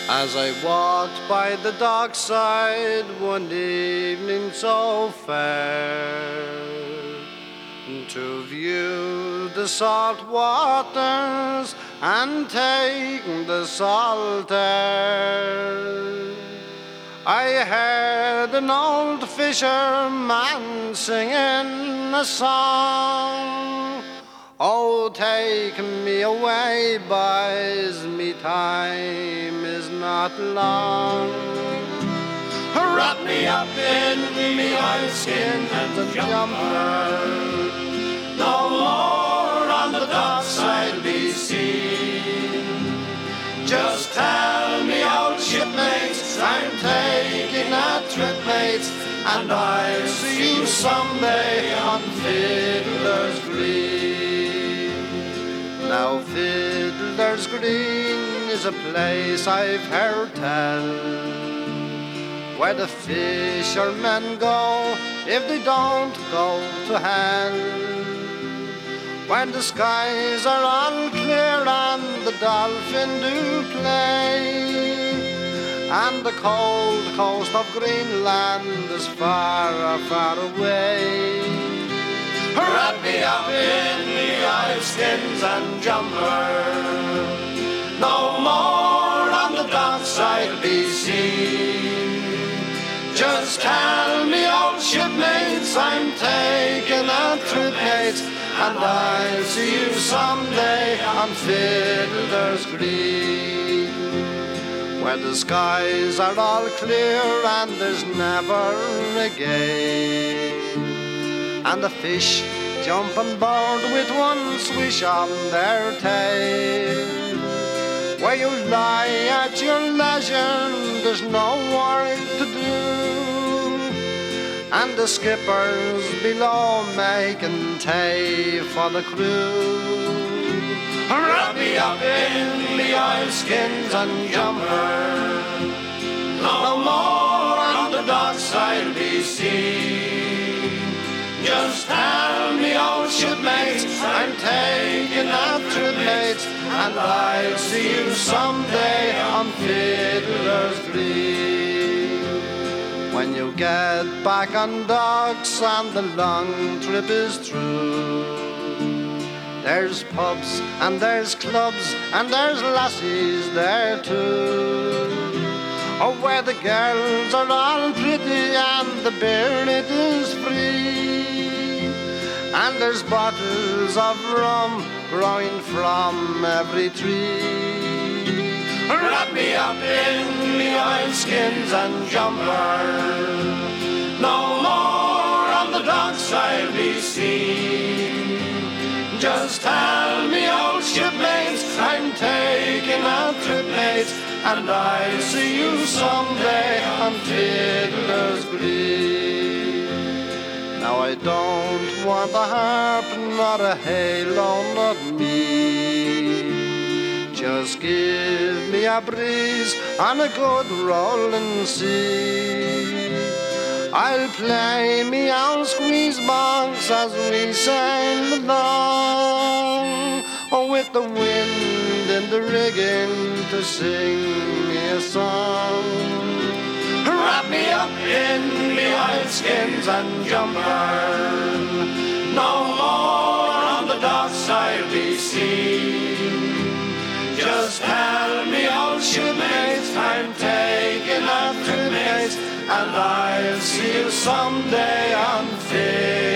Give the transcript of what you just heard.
As I walked by the dockside one evening so fair, to view the salt waters and take the salt air, I heard an old fisherman singing a song. Oh, take me away, boys, me time is not long. Wrap me up in me oilskin and jumper, no more on the dockside be seen. Just tell me, old shipmates, I'm taking a trip, mates, and I'll see you someday on Fiddler's Green. Now Fiddler's Green is a place I've heard tell, where the fishermen go if they don't go to hell, when the skies are all clear and the dolphin do play, and the cold coast of Greenland is far, far away. Wrap me up in me oilskins and jumper, no more on the dockside be seen. Just tell me, old shipmates, I'm taking a trip, mates, and I'll see you someday on Fiddler's Green, where the skies are all clear and there's never a gale, and the fish jump on board with one swish on their tail, where you lie at your leisure, there's no work to do, and the skippers below making tea for the crew. Wrap me up in me oilskins and jumper, no more on the dockside be seen. Just tell me, old shipmates, I'm taking a trip, mates, and I'll see you someday on Fiddler's Green. When you get back on docks and the long trip is through, there's pubs and there's clubs and there's lassies there too. Oh, where the girls are all pretty and the beer it is free, and there's bottles of rum growing from every tree. Wrap me up in me oilskins and jumper, no more on the dockside be seen. Just tell me, old shipmates, I'm taking a trip, mates, and I'll see you someday on Fiddler's Green. Now I don't want a harp, not a halo, not me. Just give me a breeze on a good rolling sea. I'll play me old squeeze box as we sail along, oh, with the wind in the rigging to sing me a song. Wrap me up in me oilskins and jumper, no more on the dockside be seen. Just tell me, old shipmates, I'm taking a trip, mates, and I'll see you someday on Fiddler's